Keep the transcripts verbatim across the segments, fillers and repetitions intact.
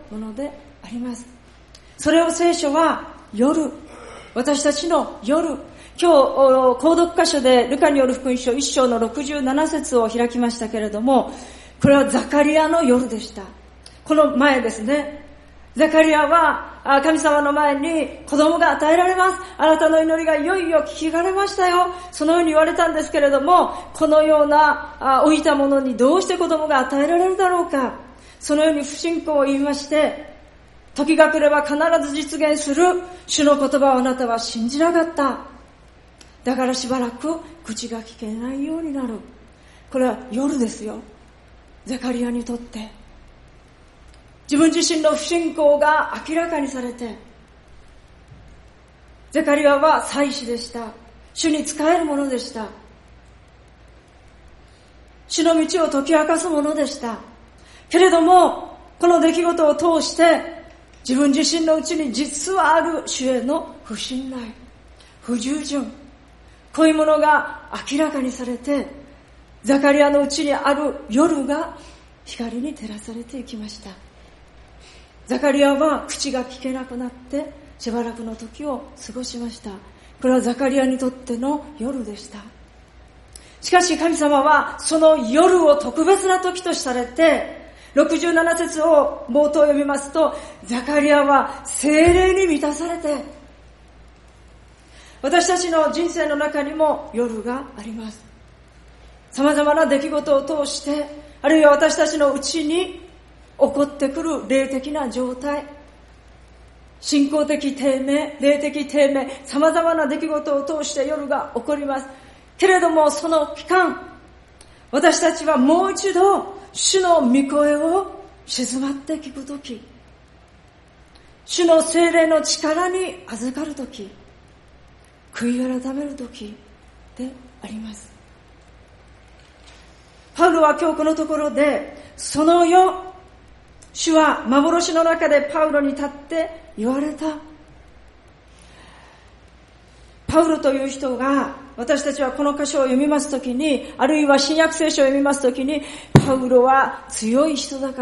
ものであります。それを聖書は夜、私たちの夜、今日購読箇所でルカによる福音書いっ章のろくじゅうなな節を開きましたけれども、これはザカリアの夜でした。この前ですね、ザカリアは神様の前に子供が与えられます。あなたの祈りがいよいよ聞かれましたよ。そのように言われたんですけれども、このような老いた者にどうして子供が与えられるだろうか。そのように不信仰を言いまして、時が来れば必ず実現する主の言葉をあなたは信じなかった。だからしばらく口が聞けないようになる。これは夜ですよ。ザカリアにとって自分自身の不信仰が明らかにされて、ザカリアは祭司でした。主に仕える者でした。主の道を解き明かす者でした。けれどもこの出来事を通して自分自身のうちに実はある主への不信頼、不従順、こういうものが明らかにされて、ザカリアのうちにある夜が光に照らされていきました。ザカリアは口が聞けなくなってしばらくの時を過ごしました。これはザカリアにとっての夜でした。しかし神様はその夜を特別な時とされて、ろくじゅうなな節を冒頭読みますと、ザカリアは聖霊に満たされて、私たちの人生の中にも夜があります。様々な出来事を通して、あるいは私たちのうちに起こってくる霊的な状態、信仰的低迷、霊的低迷、様々な出来事を通して夜が起こります。けれどもその期間、私たちはもう一度主の御声を静まって聞くとき、主の聖霊の力に預かるとき、悔い改めるときであります。パウロは今日このところで、その夜、主は幻の中でパウロに立って言われた。パウロという人が、私たちはこの箇所を読みますときに、あるいは新約聖書を読みますときに、パウロは強い人だから、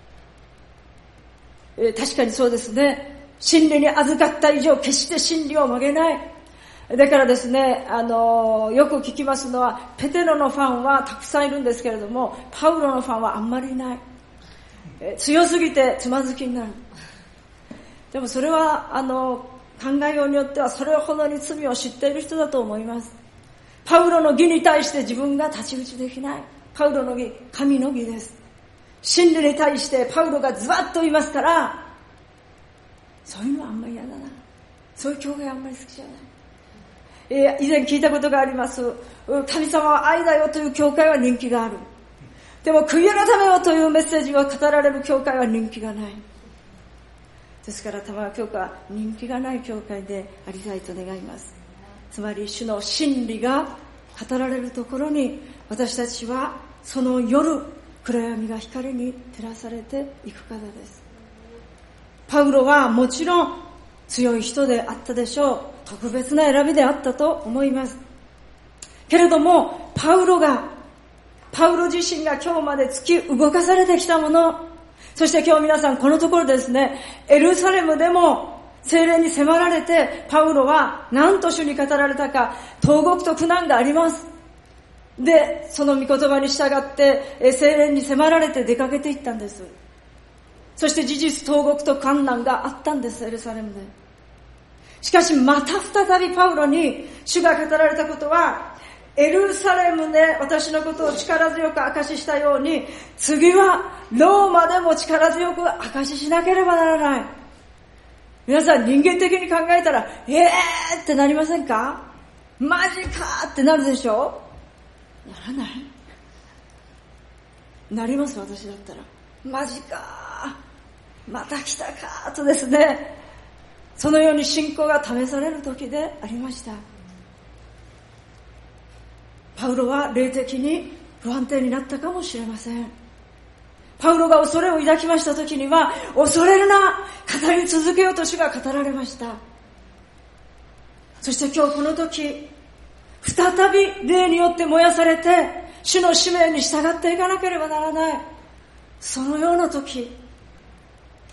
えー、確かにそうですね。真理に預かった以上決して真理を曲げない。だからですね、あのー、よく聞きますのは、ペテロのファンはたくさんいるんですけれども、パウロのファンはあんまりいない。えー、強すぎてつまずきになる。でもそれはあの考えようによってはそれほどに罪を知っている人だと思います。パウロの義に対して自分が太刀打ちできない。パウロの義、神の義です。真理に対してパウロがズバッと言いますから、そういうのはあんまり嫌だな。そういう教会はあんまり好きじゃない。えー、以前聞いたことがあります。神様は愛だよという教会は人気がある。でも悔い改めよというメッセージが語られる教会は人気がない。ですから玉川教会は人気がない教会でありたいと願います。つまり主の真理が語られるところに、私たちはその夜、暗闇が光に照らされていくからです。パウロはもちろん強い人であったでしょう。特別な選びであったと思います。けれどもパウロがパウロ自身が今日まで突き動かされてきたもの、そして今日皆さんこのところですね、エルサレムでも聖霊に迫られて、パウロは何と主に語られたか、投獄と苦難があります。で、その御言葉に従って聖霊に迫られて出かけていったんです。そして事実投獄と苦難があったんです、エルサレムで。しかしまた再びパウロに主が語られたことは、エルサレムで私のことを力強く証ししたように、次はローマでも力強く証ししなければならない。皆さん人間的に考えたら、えーってなりませんか？マジかってなるでしょ？ならない？なります、私だったら。マジか、また来たかとですね、そのように信仰が試される時でありました。パウロは霊的に不安定になったかもしれません。パウロが恐れを抱きました時には、恐れるな、語り続けようと主が語られました。そして今日この時、再び霊によって燃やされて、主の使命に従っていかなければならない。そのような時、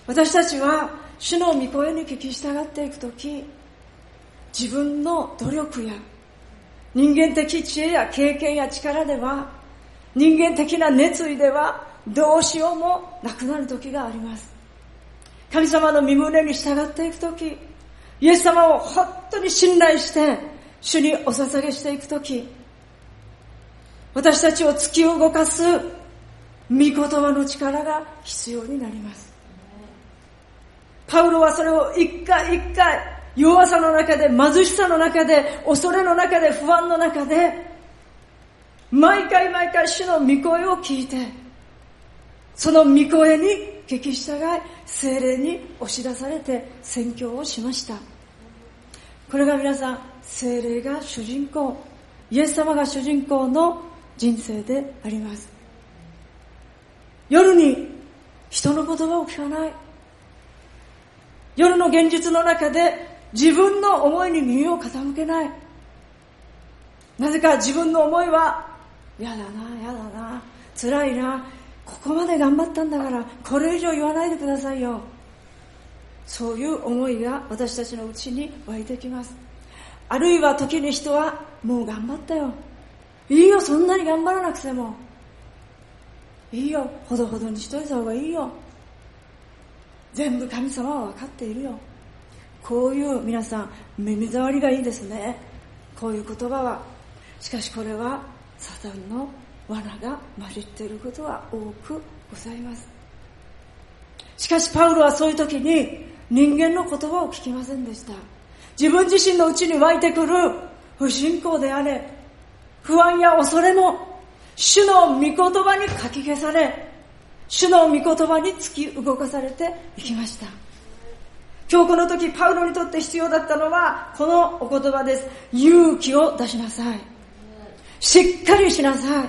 私たちは主の御声に聞き従っていくとき、自分の努力や人間的知恵や経験や力では、人間的な熱意ではどうしようもなくなる時があります。神様の御胸に従っていくとき、イエス様を本当に信頼して主にお捧げしていくとき、私たちを突き動かす御言葉の力が必要になります。パウロはそれを一回一回弱さの中で、貧しさの中で、恐れの中で、不安の中で、毎回毎回主の御声を聞いて、その御声に聞き従い、聖霊に押し出されて宣教をしました。これが皆さん、聖霊が主人公、イエス様が主人公の人生であります。夜に人の言葉を聞かない。夜の現実の中で自分の思いに耳を傾けない。なぜか自分の思いは、やだな、やだな、辛いな、ここまで頑張ったんだからこれ以上言わないでくださいよ。そういう思いが私たちのうちに湧いてきます。あるいは時に人は、もう頑張ったよ、いいよ、そんなに頑張らなくてもいいよ、ほどほどにしといた方がいいよ、全部神様は分かっているよ。こういう皆さん耳障りがいいですね。こういう言葉は。しかしこれはサタンの罠が混じっていることは多くございます。しかしパウロはそういう時に人間の言葉を聞きませんでした。自分自身のうちに湧いてくる不信仰であれ、不安や恐れも主の御言葉にかき消され、主の御言葉に突き動かされていきました。今日この時パウロにとって必要だったのはこのお言葉です。勇気を出しなさい。しっかりしなさい。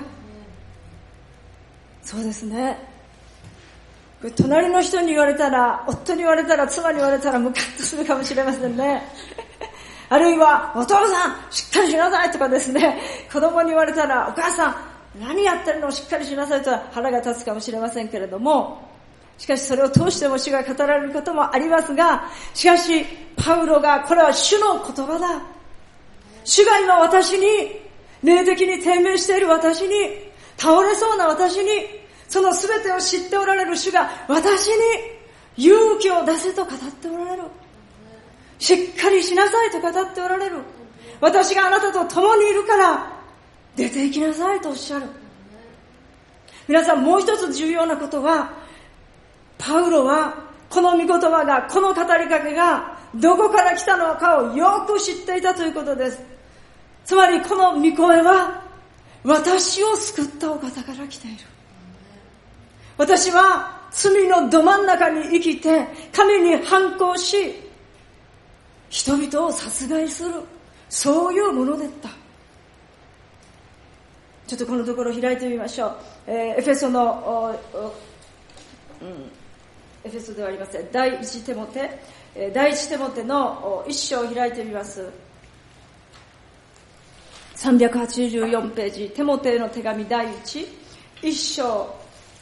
そうですね。隣の人に言われたら、夫に言われたら、妻に言われたらムカッとするかもしれませんね。あるいはお父さんしっかりしなさいとかですね、子供に言われたら、お母さん何やってるの、しっかりしなさいとは腹が立つかもしれませんけれども、しかしそれを通しても主が語られることもありますが、しかしパウロが、これは主の言葉だ、主が今私に、霊的に低迷している私に、倒れそうな私に、その全てを知っておられる主が私に勇気を出せと語っておられる。しっかりしなさいと語っておられる。私があなたと共にいるから出て行きなさいとおっしゃる。皆さん、もう一つ重要なことは、パウロはこの御言葉が、この語りかけがどこから来たのかをよく知っていたということです。つまりこの御声は私を救ったお方から来ている。私は罪のど真ん中に生きて神に反抗し、人々を殺害する、そういうものだった。ちょっとこのところ開いてみましょう。えー、エフェソの、うん、エフェソではありません、第一テモテ、えー、第一テモテの一章を開いてみます。さんびゃくはちじゅうよんページ、テモテの手紙第一、一章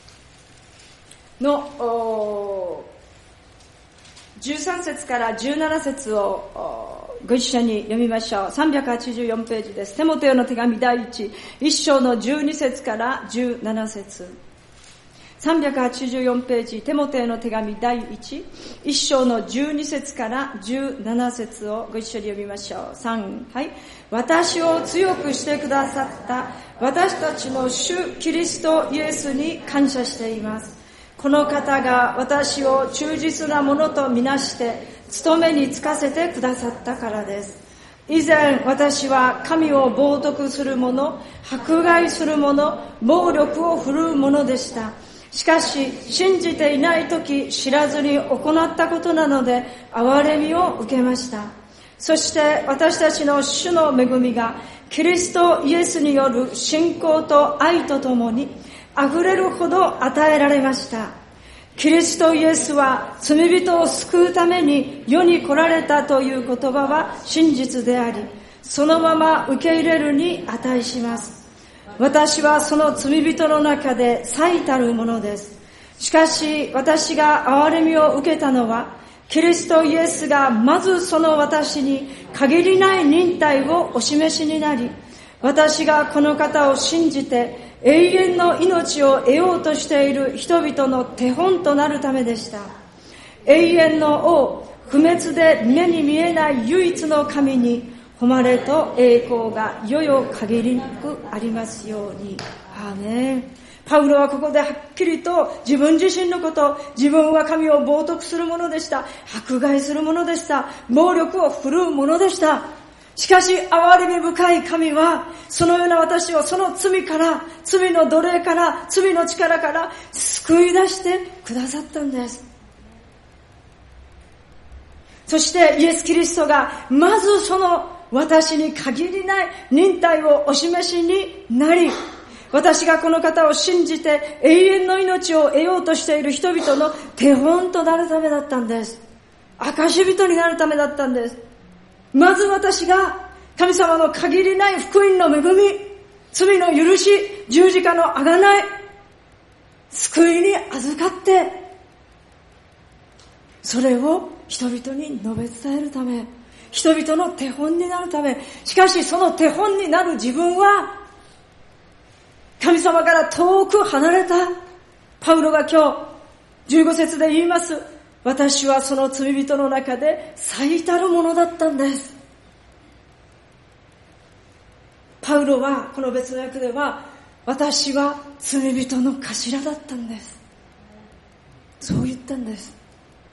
のじゅうさん節からじゅうなな節をご一緒に読みましょう。さんびゃくはちじゅうよんページです。テモテの手紙第一、一章のじゅうに節からじゅうなな節。さんびゃくはちじゅうよんページ、テモテの手紙第一、一章のじゅうに節からじゅうなな節をご一緒に読みましょう。さん、はい。私を強くしてくださった私たちの主キリストイエスに感謝しています。この方が私を忠実なものとみなして務めに就かせてくださったからです。以前私は神を冒涜する者、迫害する者、暴力を振るう者でした。しかし信じていないとき知らずに行ったことなので憐れみを受けました。そして私たちの主の恵みがキリストイエスによる信仰と愛とともに溢れるほど与えられました。キリストイエスは罪人を救うために世に来られたという言葉は真実であり、そのまま受け入れるに値します。私はその罪人の中で最たるものです。 しかし私が憐れみを受けたのは、キリストイエスがまずその私に限りない忍耐をお示しになり、私がこの方を信じて永遠の命を得ようとしている人々の手本となるためでした。永遠の王、不滅で目に見えない唯一の神に誉れと栄光が世々限りなくありますように。アーメン。パウロはここではっきりと自分自身のこと、自分は神を冒涜するものでした。迫害するものでした。暴力を振るうものでした。しかし憐れみ深い神は、そのような私をその罪から、罪の奴隷から、罪の力から救い出してくださったんです。そしてイエス・キリストがまずその私に限りない忍耐をお示しになり、私がこの方を信じて永遠の命を得ようとしている人々の手本となるためだったんです。証人になるためだったんです。まず私が神様の限りない福音の恵み、罪の許し、十字架の贖い、救いに預かって、それを人々に述べ伝えるため、人々の手本になるため、しかしその手本になる自分は、神様から遠く離れた。パウロが今日じゅうご節で言います。私はその罪人の中で最たるものだったんです。パウロはこの別の訳では、私は罪人の頭だったんです。そう言ったんです。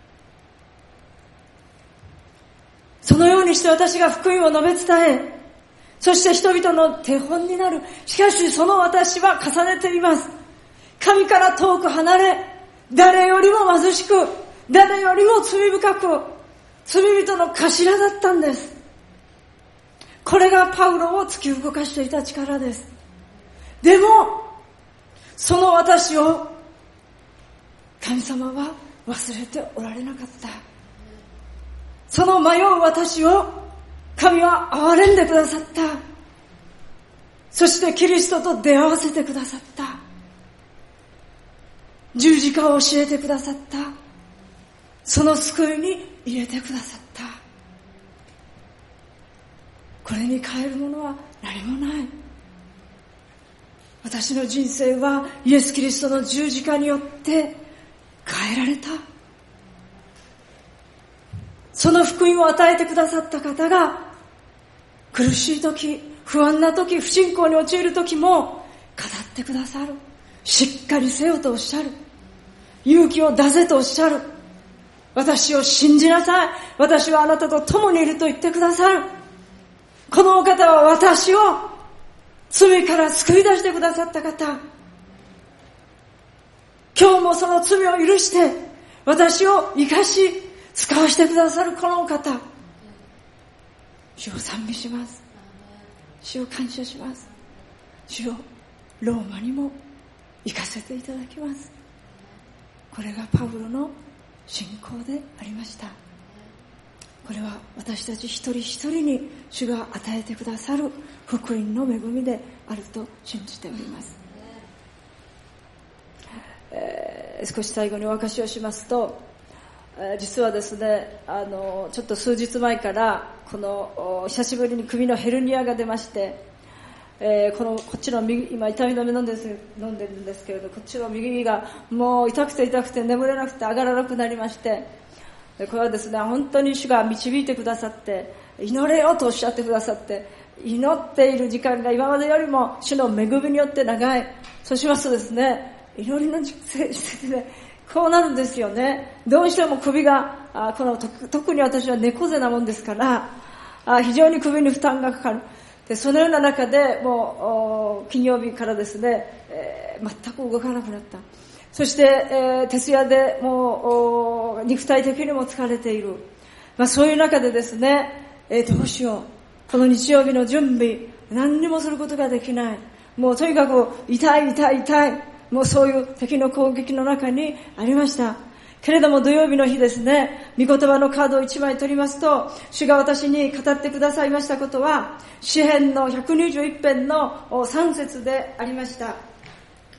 そのようにして私が福音を述べ伝え、そして人々の手本になる。しかしその私は重ねています。神から遠く離れ、誰よりも貧しく、誰よりも罪深く、罪人の頭だったんです。これがパウロを突き動かしていた力です。でも、その私を神様は忘れておられなかった。その迷う私を神は憐れんでくださった。そしてキリストと出会わせてくださった。十字架を教えてくださった。その救いに入れてくださった。これに変えるものは何もない。私の人生はイエス・キリストの十字架によって変えられた。その福音を与えてくださった方が、苦しい時、不安な時、不信仰に陥る時も語ってくださる。しっかりせよとおっしゃる。勇気を出せとおっしゃる。私を信じなさい。私はあなたと共にいると言ってくださる。このお方は私を罪から救い出してくださった方。今日もその罪を許して私を生かし使わせてくださるこのお方。主を賛美します。主を感謝します。主をローマにも行かせていただきます。これがパウロの信仰でありました。これは私たち一人一人に主が与えてくださる福音の恵みであると信じております。えー、少し最後にお明かしをしますと、実はですね、あのちょっと数日前からこの久しぶりに首のヘルニアが出まして、えー、このこっちの右、今痛み止め飲んでる飲んでるんですけれど、こっちの右がもう痛くて痛くて眠れなくて上がらなくなりまして、これはですね、本当に主が導いてくださって、祈れよとおっしゃってくださって、祈っている時間が今までよりも主の恵みによって長い。そうしますとですね、祈りの時節でこうなるんですよね。どうしても首が、あこの特に私は猫背なもんですから、あ非常に首に負担がかかる。でそのような中でもう金曜日からですね、えー、全く動かなくなった。そして、えー、徹夜でもう肉体的にも疲れている。まあ、そういう中でですね、えー、どうしよう。この日曜日の準備、何にもすることができない。もうとにかく痛い痛い痛い。もうそういう敵の攻撃の中にありました。けれども土曜日の日ですね、御言葉のカードをいちまい取りますと、主が私に語ってくださいましたことは、詩編のひゃくにじゅういち編のさん節でありました。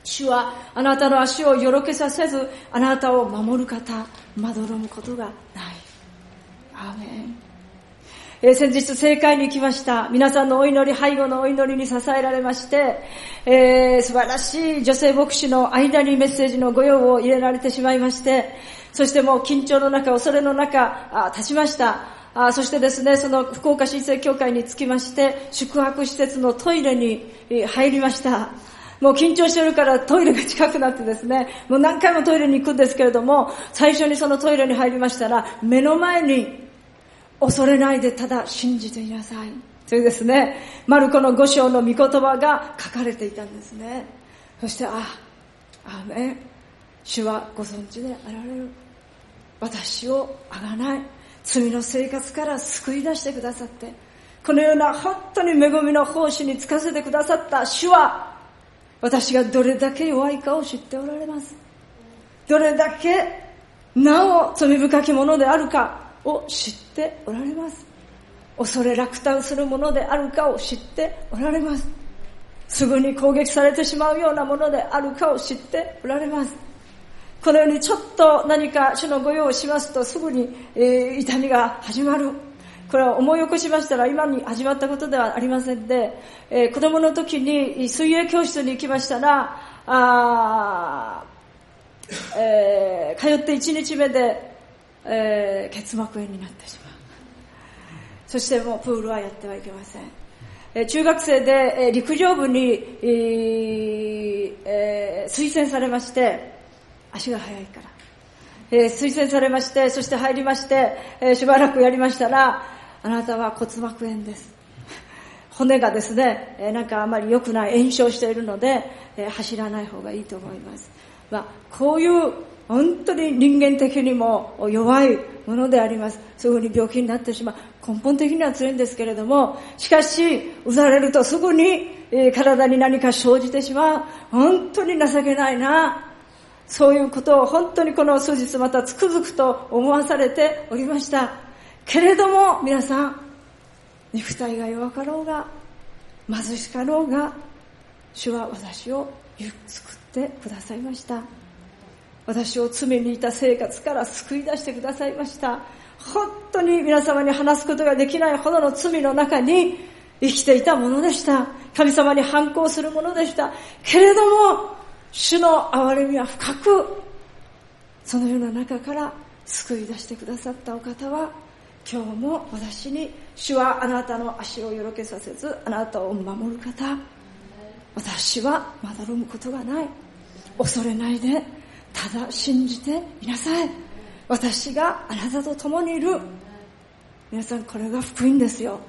主はあなたの足をよろけさせず、あなたを守る方、まどろむことがない。アーメン。えー、先日正会に行きました。皆さんのお祈り、背後のお祈りに支えられまして、えー、素晴らしい女性牧師の間にメッセージのご用を入れられてしまいまして、そしてもう緊張の中、恐れの中、あ立ちました。あそしてですね、その福岡新生教会に着きまして、宿泊施設のトイレに入りました。もう緊張してるからトイレが近くなってですね、もう何回もトイレに行くんですけれども、最初にそのトイレに入りましたら、目の前に恐れないでただ信じていなさいというですね、マルコの五章の御言葉が書かれていたんですね。そして、あ、アーメン。主はご存知であられる。私をあがない罪の生活から救い出してくださって、このような本当に恵みの奉仕に就かせてくださった主は、私がどれだけ弱いかを知っておられます。どれだけなお罪深きものであるかを知っておられます。恐れ落胆するものであるかを知っておられます。すぐに攻撃されてしまうようなものであるかを知っておられます。このようにちょっと何か主のご用をしますとすぐに、えー、痛みが始まる。これは思い起こしましたら今に始まったことではありませんで、えー、子供の時に水泳教室に行きましたら、あ、えー、通っていちにちめで、えー、結膜炎になってしまう。そしてもうプールはやってはいけません。えー、中学生で、えー、陸上部に、えーえー、推薦されまして、足が速いから、えー、推薦されまして、そして入りまして、えー、しばらくやりましたら、あなたは骨膜炎です。骨がですね、えー、なんかあまり良くない炎症しているので、えー、走らない方がいいと思います。まあ、こういう本当に人間的にも弱いものであります。すぐに病気になってしまう。根本的には強いんですけれども、しかし、打たれるとすぐに、えー、体に何か生じてしまう。本当に情けないな。そういうことを本当にこの数日またつくづくと思わされておりました。けれども皆さん、肉体が弱かろうが貧しかろうが、主は私を救ってくださいました。私を罪にいた生活から救い出してくださいました。本当に皆様に話すことができないほどの罪の中に生きていたものでした。神様に反抗するものでした。けれども主の憐れみは深く、そのような中から救い出してくださったお方は、今日も私に、主はあなたの足をよろけさせずあなたを守る方、私はまどろむことがない、恐れないでただ信じていなさい、私があなたと共にいる。皆さん、これが福音ですよ。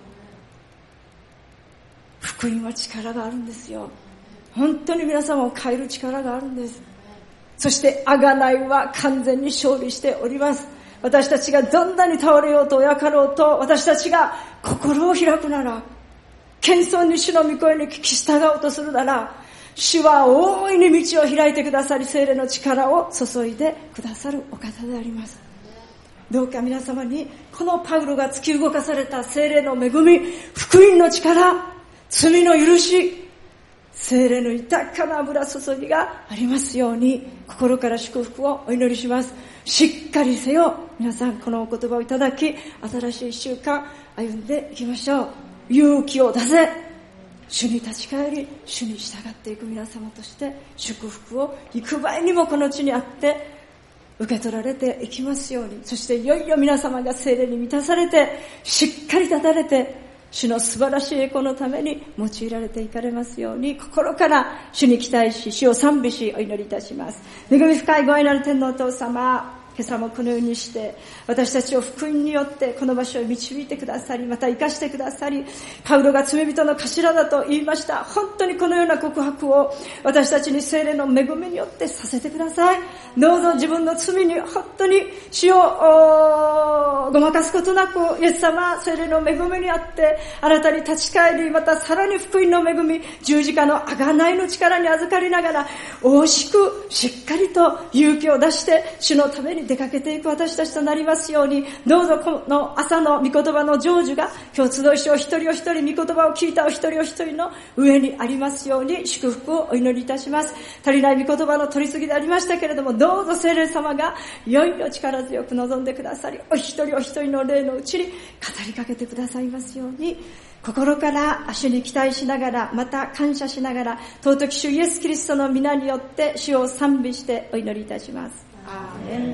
福音は力があるんですよ。本当に皆様を変える力があるんです。そして贖いは完全に勝利しております。私たちがどんなに倒れようと親かろうと、私たちが心を開くなら、謙遜に主の御声に聞き従おうとするなら、主は大いに道を開いてくださり、聖霊の力を注いでくださるお方であります。どうか皆様にこのパウロが突き動かされた聖霊の恵み、福音の力、罪の許し、聖霊の豊かな油注ぎがありますように、心から祝福をお祈りします。しっかりせよ。皆さん、このお言葉をいただき、新しい一週間歩んでいきましょう。勇気を出せ。主に立ち返り、主に従っていく皆様として、祝福を幾倍にもこの地にあって受け取られていきますように。そしていよいよ皆様が聖霊に満たされて、しっかり立たれて、主の素晴らしい栄光のために用いられていかれますように、心から主に期待し、主を賛美し、お祈りいたします。恵み深いご愛なる天のお父様、今朝もこのようにして私たちを福音によってこの場所へ導いてくださり、また生かしてくださり、パウロが罪人の頭だと言いました。本当にこのような告白を私たちに聖霊の恵みによってさせてください。どうぞ自分の罪に本当に死をごまかすことなく、イエス様、聖霊の恵みにあってあなたに立ち返り、またさらに福音の恵み、十字架の贖いの力に預かりながら、惜しくしっかりと勇気を出して主のために出かけていく私たちとなりますように、どうぞこの朝の御言葉の成就が今日集いしを一人お一人御言葉を聞いたお一人お一人の上にありますように祝福をお祈りいたします。足りない御言葉の取り次ぎでありましたけれども、どうぞ聖霊様がいよいよ力強く望んでくださり、お一人お一人の霊のうちに語りかけてくださいますように、心から主に期待しながら、また感謝しながら、尊き主イエスキリストの皆によって主を賛美してお祈りいたします。アーメン。